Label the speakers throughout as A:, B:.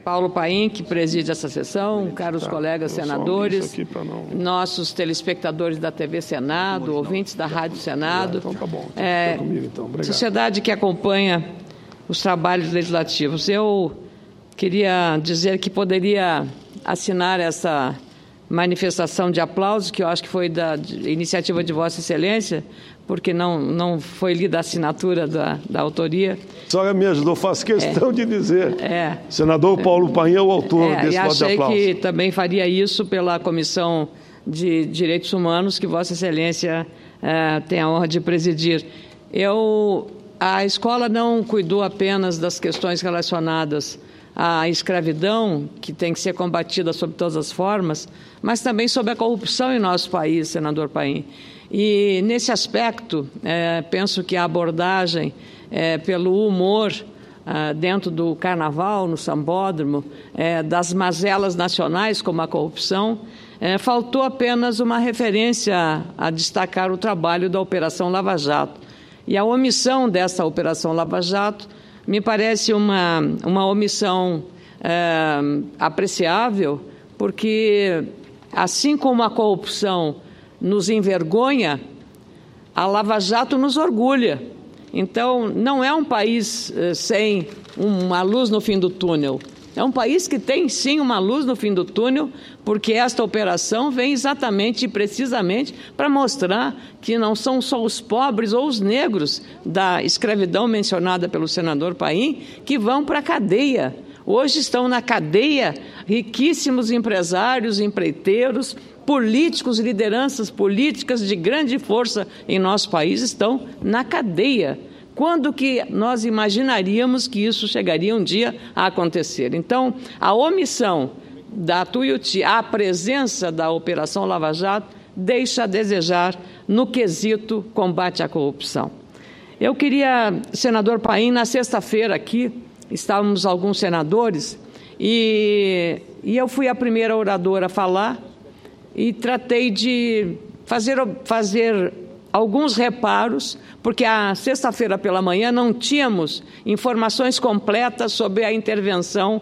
A: Paulo Paim, que preside essa sessão, caros colegas senadores, nossos telespectadores da TV Senado, ouvintes da Rádio Senado, sociedade que acompanha os trabalhos legislativos. Eu queria dizer que poderia assinar essa manifestação de aplausos, que eu acho que foi da iniciativa de Vossa Excelência, porque não foi lida a assinatura da autoria.
B: A senhora me ajudou, faço questão de dizer. Senador Paulo Paim é o autor desse voto de aplauso.
A: E achei que também faria isso pela Comissão de Direitos Humanos, que Vossa Excelência tem a honra de presidir. A escola não cuidou apenas das questões relacionadas à escravidão, que tem que ser combatida sob todas as formas, mas também sobre a corrupção em nosso país, senador Paim. E, nesse aspecto, penso que a abordagem pelo humor dentro do carnaval, no sambódromo, das mazelas nacionais, como a corrupção, faltou apenas uma referência a destacar o trabalho da Operação Lava Jato. E a omissão dessa Operação Lava Jato me parece uma omissão apreciável, porque, assim como a corrupção nos envergonha, a Lava Jato nos orgulha. Então, não é um país sem uma luz no fim do túnel. É um país que tem, sim, uma luz no fim do túnel, porque esta operação vem exatamente e precisamente para mostrar que não são só os pobres ou os negros da escravidão mencionada pelo senador Paim que vão para a cadeia. Hoje estão na cadeia riquíssimos empresários, empreiteiros, políticos, lideranças políticas de grande força em nosso país estão na cadeia. Quando que nós imaginaríamos que isso chegaria um dia a acontecer? Então, a omissão da Tuiuti, a presença da Operação Lava Jato, deixa a desejar no quesito combate à corrupção. Eu queria, senador Paim, na sexta-feira aqui, estávamos alguns senadores, e eu fui a primeira oradora a falar e tratei de fazer alguns reparos, porque a sexta-feira pela manhã não tínhamos informações completas sobre a intervenção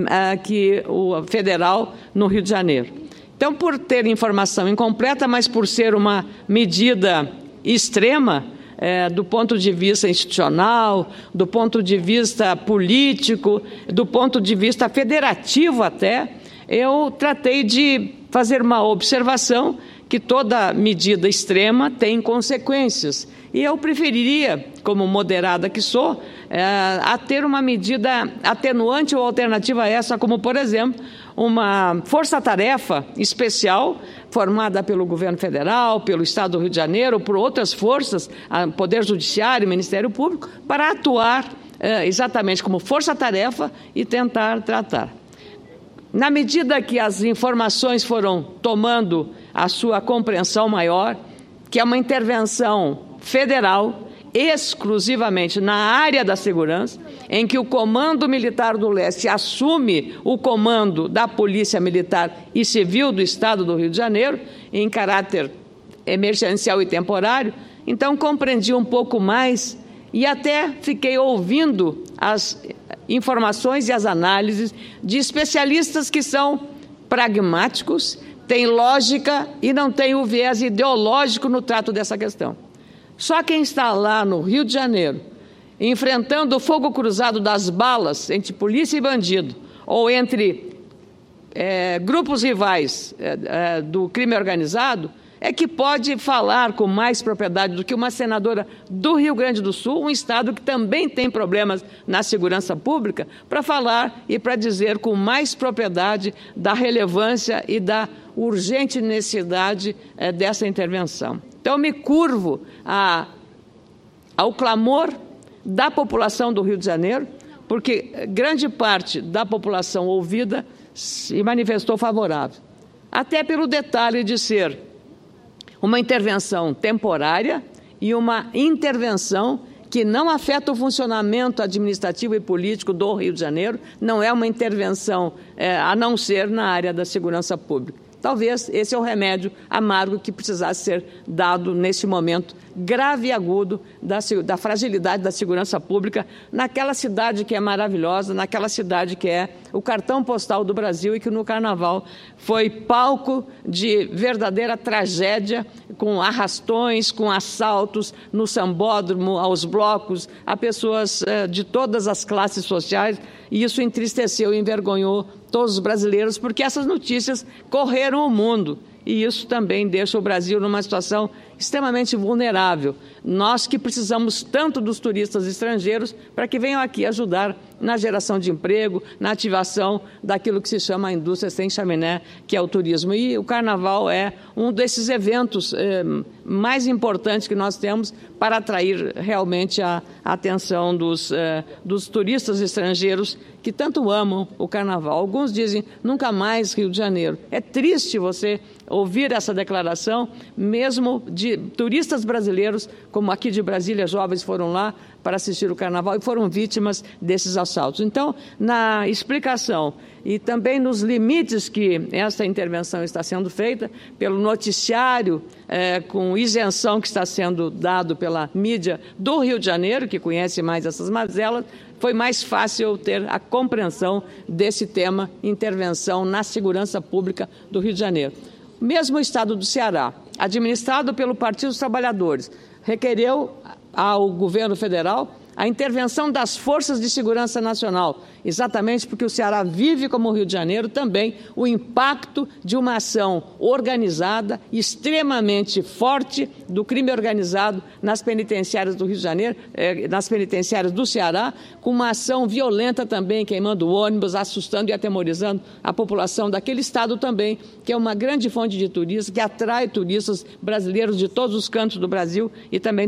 A: o federal no Rio de Janeiro. Então, por ter informação incompleta, mas por ser uma medida extrema, do ponto de vista institucional, do ponto de vista político, do ponto de vista federativo até, eu tratei de fazer uma observação que toda medida extrema tem consequências. E eu preferiria, como moderada que sou, a ter uma medida atenuante ou alternativa a essa, como, por exemplo, uma força-tarefa especial formada pelo governo federal, pelo Estado do Rio de Janeiro, por outras forças, Poder Judiciário, Ministério Público, para atuar exatamente como força-tarefa e tentar tratar. Na medida que as informações foram tomando a sua compreensão maior, que é uma intervenção federal, exclusivamente na área da segurança, em que o Comando Militar do Leste assume o comando da Polícia Militar e Civil do Estado do Rio de Janeiro, em caráter emergencial e temporário, então compreendi um pouco mais e até fiquei ouvindo as informações e as análises de especialistas que são pragmáticos, têm lógica e não têm o viés ideológico no trato dessa questão. Só quem está lá no Rio de Janeiro, enfrentando o fogo cruzado das balas entre polícia e bandido, ou entre grupos rivais do crime organizado, é que pode falar com mais propriedade do que uma senadora do Rio Grande do Sul, um estado que também tem problemas na segurança pública, para falar e para dizer com mais propriedade da relevância e da urgente necessidade dessa intervenção. Então, me curvo ao clamor da população do Rio de Janeiro, porque grande parte da população ouvida se manifestou favorável, até pelo detalhe de ser uma intervenção temporária e uma intervenção que não afeta o funcionamento administrativo e político do Rio de Janeiro, não é uma intervenção a não ser na área da segurança pública. Talvez esse é o remédio amargo que precisasse ser dado nesse momento grave e agudo da fragilidade da segurança pública naquela cidade que é maravilhosa, naquela cidade que é o cartão postal do Brasil, e que no Carnaval foi palco de verdadeira tragédia, com arrastões, com assaltos no sambódromo, aos blocos, a pessoas de todas as classes sociais, e isso entristeceu e envergonhou todos os brasileiros, porque essas notícias correram o mundo. E isso também deixa o Brasil numa situação extremamente vulnerável. Nós que precisamos tanto dos turistas estrangeiros para que venham aqui ajudar na geração de emprego, na ativação daquilo que se chama a indústria sem chaminé, que é o turismo. E o Carnaval é um desses eventos mais importantes que nós temos para atrair realmente a atenção dos turistas estrangeiros que tanto amam o Carnaval. Alguns dizem, nunca mais Rio de Janeiro. É triste você ouvir essa declaração, mesmo de turistas brasileiros, como aqui de Brasília, jovens foram lá para assistir o Carnaval e foram vítimas desses assaltos. Então, na explicação e também nos limites que essa intervenção está sendo feita, pelo noticiário com isenção que está sendo dado pela mídia do Rio de Janeiro, que conhece mais essas mazelas, foi mais fácil ter a compreensão desse tema, intervenção na segurança pública do Rio de Janeiro. Mesmo o estado do Ceará, administrado pelo Partido dos Trabalhadores, requereu ao governo federal a intervenção das Forças de Segurança Nacional, exatamente porque o Ceará vive, como o Rio de Janeiro, também o impacto de uma ação organizada, extremamente forte, do crime organizado nas penitenciárias do Rio de Janeiro, nas penitenciárias do Ceará, com uma ação violenta também, queimando ônibus, assustando e atemorizando a população daquele estado também, que é uma grande fonte de turistas, que atrai turistas brasileiros de todos os cantos do Brasil e também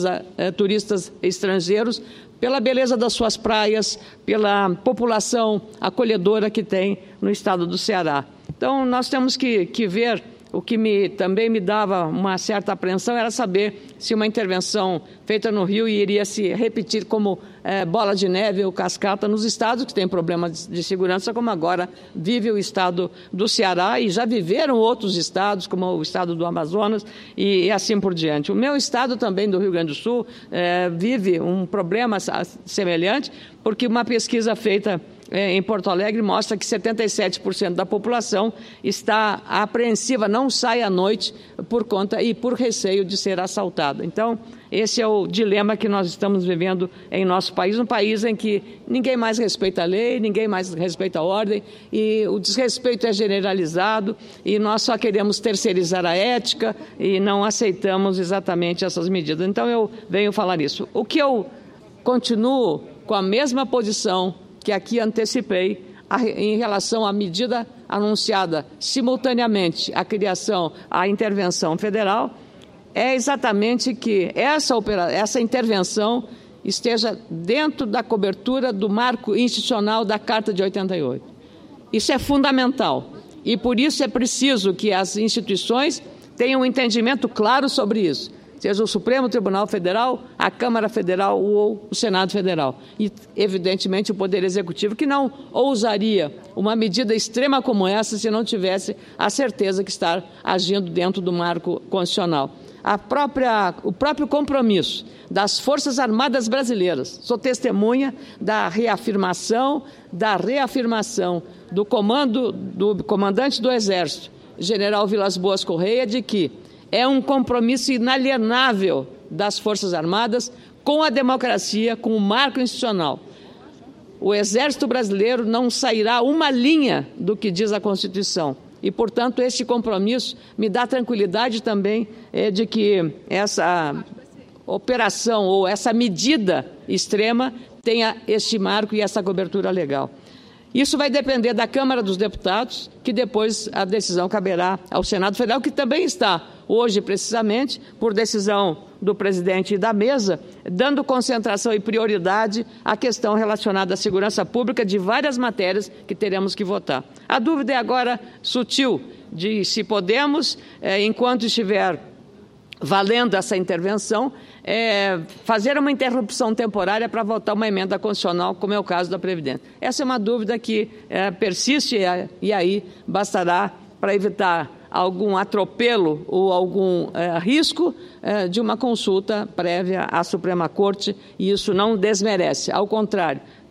A: turistas estrangeiros, pela beleza das suas praias, pela população acolhedora que tem no estado do Ceará. Então, nós temos que ver, o que também me dava uma certa apreensão era saber se uma intervenção feita no Rio iria se repetir como bola de neve ou cascata nos estados que têm problemas de segurança, como agora vive o estado do Ceará, e já viveram outros estados, como o estado do Amazonas e assim por diante. O meu estado também, do Rio Grande do Sul, vive um problema semelhante, porque uma pesquisa feita em Porto Alegre mostra que 77% da população está apreensiva, não sai à noite por conta e por receio de ser assaltada. Então, esse é o dilema que nós estamos vivendo em nosso país, um país em que ninguém mais respeita a lei, ninguém mais respeita a ordem, e o desrespeito é generalizado, e nós só queremos terceirizar a ética e não aceitamos exatamente essas medidas. Então, eu venho falar isso. O que eu continuo com a mesma posição que aqui antecipei em relação à medida anunciada simultaneamente à intervenção federal, é exatamente que essa intervenção esteja dentro da cobertura do marco institucional da Carta de 88. Isso é fundamental e, por isso, é preciso que as instituições tenham um entendimento claro sobre isso, seja o Supremo Tribunal Federal, a Câmara Federal ou o Senado Federal. E, evidentemente, o Poder Executivo, que não ousaria uma medida extrema como essa se não tivesse a certeza que está agindo dentro do marco constitucional. O próprio compromisso das Forças Armadas Brasileiras, sou testemunha da reafirmação do comandante do Exército, General Vilas Boas Correia, de que é um compromisso inalienável das Forças Armadas com a democracia, com o marco institucional. O Exército Brasileiro não sairá uma linha do que diz a Constituição. E, portanto, este compromisso me dá tranquilidade também de que essa operação ou essa medida extrema tenha este marco e essa cobertura legal. Isso vai depender da Câmara dos Deputados, que depois a decisão caberá ao Senado Federal, que também está hoje, precisamente, por decisão do presidente da mesa, dando concentração e prioridade à questão relacionada à segurança pública de várias matérias que teremos que votar. A dúvida é agora sutil de se podemos, enquanto estiver valendo essa intervenção, fazer uma interrupção temporária para votar uma emenda constitucional, como é o caso da Previdência. Essa é uma dúvida que persiste e aí bastará para evitar algum atropelo ou algum risco de uma consulta prévia à Suprema Corte, e isso não desmerece. Ao contrário,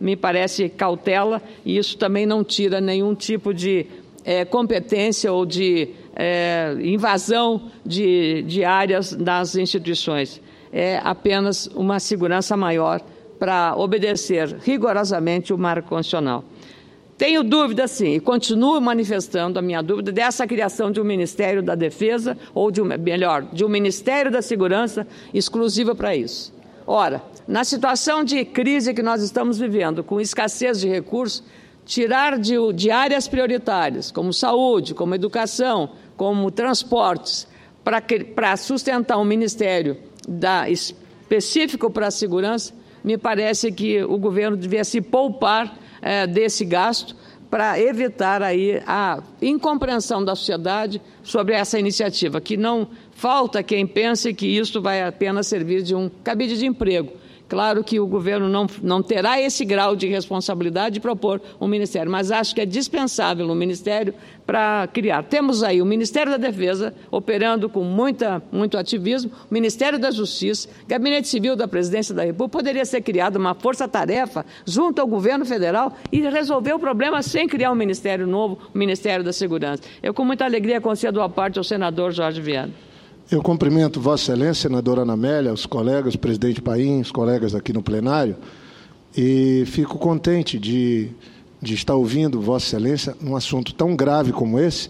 A: me parece cautela, e isso também não tira nenhum tipo de competência ou de invasão de áreas das instituições. É apenas uma segurança maior para obedecer rigorosamente o marco constitucional. Tenho dúvida, sim, e continuo manifestando a minha dúvida dessa criação de um Ministério da Defesa, ou de um Ministério da Segurança exclusivo para isso. Ora, na situação de crise que nós estamos vivendo, com escassez de recursos, tirar de áreas prioritárias, como saúde, como educação, como transportes, para sustentar um ministério específico para a segurança, me parece que o governo devia se poupar desse gasto para evitar aí a incompreensão da sociedade sobre essa iniciativa, que não falta quem pense que isso vai apenas servir de um cabide de emprego. Claro que o governo não terá esse grau de responsabilidade de propor um ministério, mas acho que é dispensável um ministério para criar. Temos aí o Ministério da Defesa, operando com muito ativismo, o Ministério da Justiça, Gabinete Civil da Presidência da República. Poderia ser criada uma força-tarefa junto ao governo federal e resolver o problema sem criar um ministério novo, o Ministério da Segurança. Eu, com muita alegria, concedo a parte ao senador Jorge Viana.
C: Eu cumprimento Vossa Excelência, senadora Ana Amélia, os colegas, o presidente Paim, os colegas aqui no plenário, e fico contente de estar ouvindo Vossa Excelência num assunto tão grave como esse,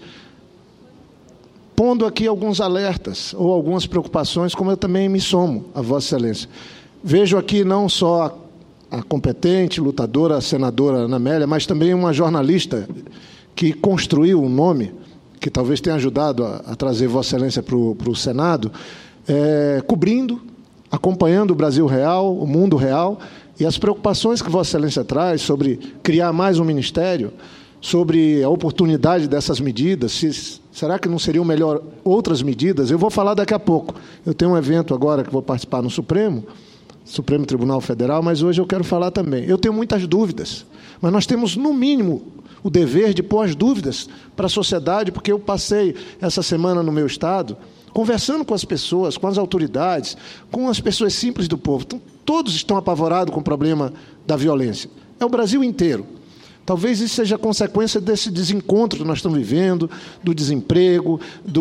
C: pondo aqui alguns alertas ou algumas preocupações, como eu também me somo a Vossa Excelência. Vejo aqui não só a competente, lutadora, a senadora Ana Amélia, mas também uma jornalista que construiu um nome, que talvez tenha ajudado a trazer Vossa Excelência para o Senado, cobrindo, acompanhando o Brasil real, o mundo real, e as preocupações que Vossa Excelência traz sobre criar mais um ministério, sobre a oportunidade dessas medidas, será que não seriam melhor outras medidas? Eu vou falar daqui a pouco. Eu tenho um evento agora que vou participar no Supremo Tribunal Federal, mas hoje eu quero falar também. Eu tenho muitas dúvidas, mas nós temos, no mínimo, o dever de pôr as dúvidas para a sociedade, porque eu passei essa semana no meu estado, conversando com as pessoas, com as autoridades, com as pessoas simples do povo. Então, todos estão apavorados com o problema da violência. É o Brasil inteiro. Talvez isso seja consequência desse desencontro que nós estamos vivendo, do desemprego,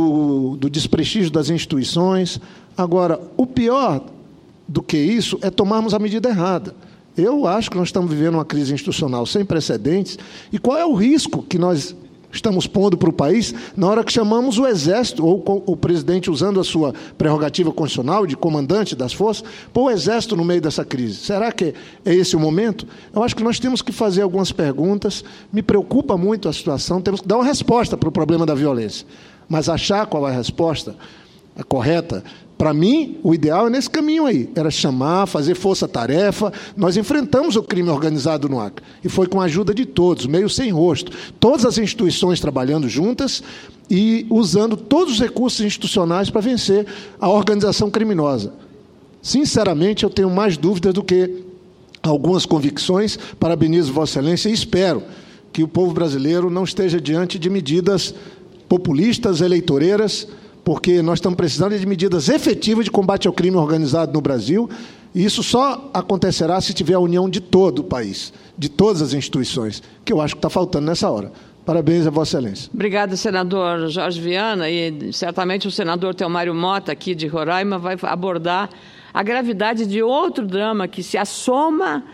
C: do desprestígio das instituições. Agora, o pior do que isso é tomarmos a medida errada. Eu acho que nós estamos vivendo uma crise institucional sem precedentes. E qual é o risco que nós estamos pondo para o país na hora que chamamos o Exército, ou o presidente usando a sua prerrogativa constitucional de comandante das forças, pôr o Exército no meio dessa crise? Será que é esse o momento? Eu acho que nós temos que fazer algumas perguntas. Me preocupa muito a situação. Temos que dar uma resposta para o problema da violência. Mas achar qual é a resposta correta, para mim, o ideal é nesse caminho aí. Era chamar, fazer força-tarefa. Nós enfrentamos o crime organizado no Acre. E foi com a ajuda de todos, meio sem rosto. Todas as instituições trabalhando juntas e usando todos os recursos institucionais para vencer a organização criminosa. Sinceramente, eu tenho mais dúvidas do que algumas convicções. Parabenizo Vossa Excelência e espero que o povo brasileiro não esteja diante de medidas populistas, eleitoreiras, porque nós estamos precisando de medidas efetivas de combate ao crime organizado no Brasil, e isso só acontecerá se tiver a união de todo o país, de todas as instituições, que eu acho que está faltando nessa hora. Parabéns a Vossa Excelência.
A: Obrigada, senador Jorge Viana, e certamente o senador Teomário Mota, aqui de Roraima, vai abordar a gravidade de outro drama que se assoma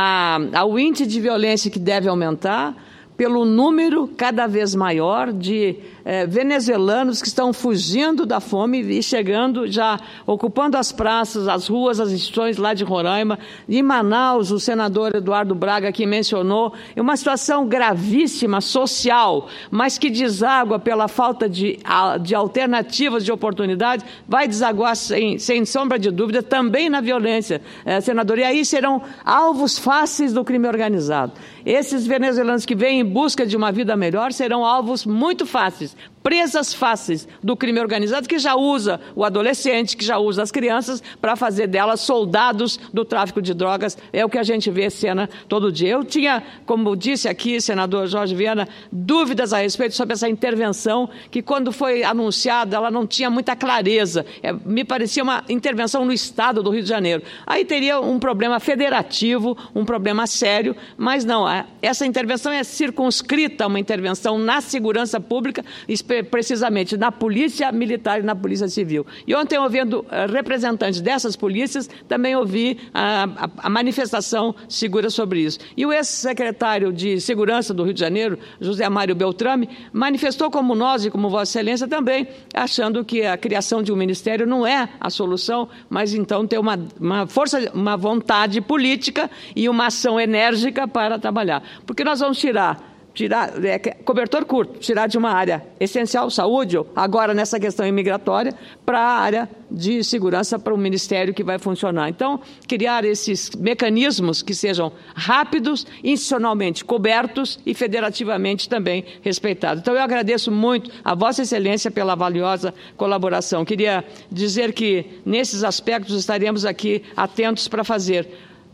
A: ao índice de violência que deve aumentar, pelo número cada vez maior de venezuelanos que estão fugindo da fome e chegando, já ocupando as praças, as ruas, as instituições lá de Roraima. Em Manaus, o senador Eduardo Braga aqui mencionou, é uma situação gravíssima, social, mas que deságua pela falta de alternativas, de oportunidades, vai desaguar, sem sombra de dúvida, também na violência, senador. E aí serão alvos fáceis do crime organizado. esses venezuelanos que vêm em busca de uma vida melhor serão alvos muito fáceis, presas fáceis do crime organizado, que já usa o adolescente, que já usa as crianças para fazer delas soldados do tráfico de drogas. É o que a gente vê cena todo dia. Eu tinha, como disse aqui, senador Jorge Viana, dúvidas a respeito sobre essa intervenção, que quando foi anunciada, ela não tinha muita clareza. Me parecia uma intervenção no Estado do Rio de Janeiro. Aí teria um problema federativo, um problema sério, mas não. Essa intervenção é circunscrita a uma intervenção na segurança pública, precisamente na Polícia Militar e na Polícia Civil. E ontem, ouvindo representantes dessas polícias, também ouvi a manifestação segura sobre isso. E o ex-secretário de Segurança do Rio de Janeiro, José Mário Beltrame, manifestou como nós e como Vossa Excelência também, achando que a criação de um ministério não é a solução, mas então ter uma força, uma vontade política e uma ação enérgica para trabalhar. Porque nós vamos tirar cobertor curto, tirar de uma área essencial, saúde, agora nessa questão imigratória, para a área de segurança, para o ministério que vai funcionar. Então, criar esses mecanismos que sejam rápidos, institucionalmente cobertos e federativamente também respeitados. Então, eu agradeço muito a Vossa Excelência pela valiosa colaboração. Queria dizer que, nesses aspectos, estaremos aqui atentos para fazer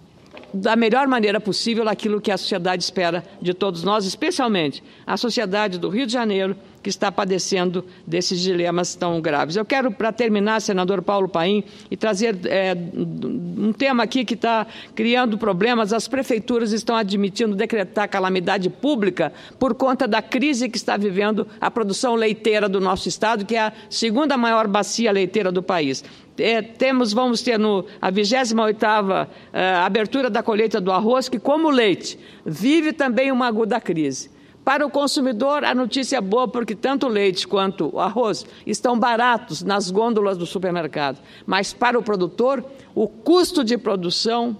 A: da melhor maneira possível aquilo que a sociedade espera de todos nós, especialmente a sociedade do Rio de Janeiro, que está padecendo desses dilemas tão graves. Eu quero, para terminar, senador Paulo Paim, e trazer um tema aqui que está criando problemas. As prefeituras estão admitindo decretar calamidade pública por conta da crise que está vivendo a produção leiteira do nosso estado, que é a segunda maior bacia leiteira do país. Vamos ter a 28ª abertura da colheita do arroz, que, como o leite, vive também uma aguda crise. Para o consumidor, a notícia é boa, porque tanto o leite quanto o arroz estão baratos nas gôndolas do supermercado. Mas para o produtor, o custo de produção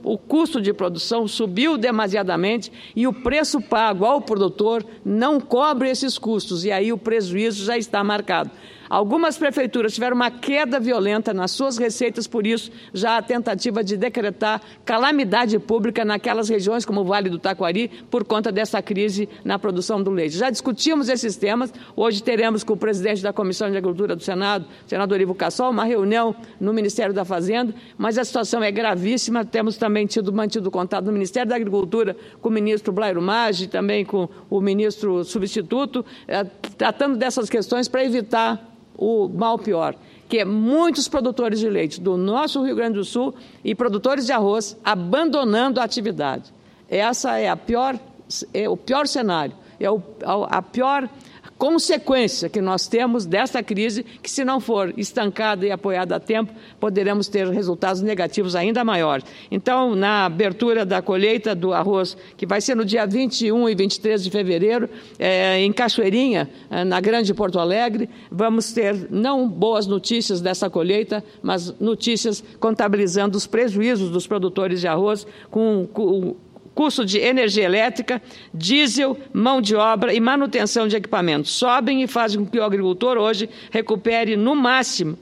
A: subiu demasiadamente e o preço pago ao produtor não cobre esses custos, e aí o prejuízo já está marcado. Algumas prefeituras tiveram uma queda violenta nas suas receitas, por isso já a tentativa de decretar calamidade pública naquelas regiões como o Vale do Taquari, por conta dessa crise na produção do leite. Já discutimos esses temas, hoje teremos com o presidente da Comissão de Agricultura do Senado, senador Ivo Cassol, uma reunião no Ministério da Fazenda, mas a situação é gravíssima. Temos também mantido contato no Ministério da Agricultura com o ministro Blairo Maggi, também com o ministro substituto, tratando dessas questões para evitar o mal pior, que é muitos produtores de leite do nosso Rio Grande do Sul e produtores de arroz abandonando a atividade. Essa é o pior cenário, a pior consequência que nós temos desta crise, que, se não for estancada e apoiada a tempo, poderemos ter resultados negativos ainda maiores. Então, na abertura da colheita do arroz, que vai ser no dia 21 e 23 de fevereiro, em Cachoeirinha, na Grande Porto Alegre, vamos ter não boas notícias dessa colheita, mas notícias contabilizando os prejuízos dos produtores de arroz com custo de energia elétrica, diesel, mão de obra e manutenção de equipamentos. Sobem e fazem com que o agricultor hoje recupere no máximo,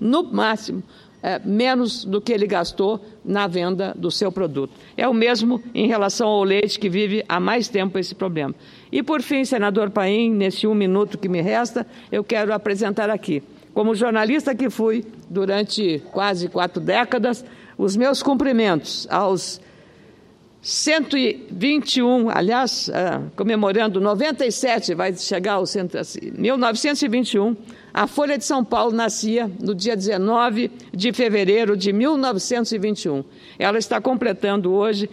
A: menos do que ele gastou na venda do seu produto. É o mesmo em relação ao leite, que vive há mais tempo esse problema. E, por fim, senador Paim, nesse 1 minuto que me resta, eu quero apresentar aqui, como jornalista que fui durante quase 4 décadas, os meus cumprimentos aos 121, aliás, comemorando 97, vai chegar ao 1921, a Folha de São Paulo nascia no dia 19 de fevereiro de 1921. Ela está completando hoje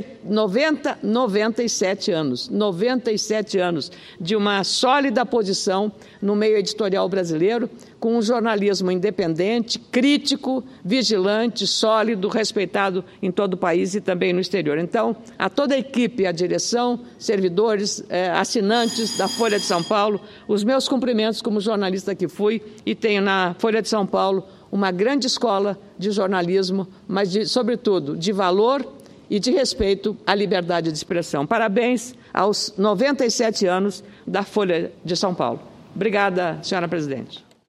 A: 97 anos de uma sólida posição no meio editorial brasileiro, com um jornalismo independente, crítico, vigilante, sólido, respeitado em todo o país e também no exterior. Então, a toda a equipe, a direção, servidores, assinantes da Folha de São Paulo, os meus cumprimentos como jornalista que fui, e tenho na Folha de São Paulo uma grande escola de jornalismo, mas, sobretudo, de valor e de respeito à liberdade de expressão. Parabéns aos 97 anos da Folha de São Paulo. Obrigada, senhora presidente.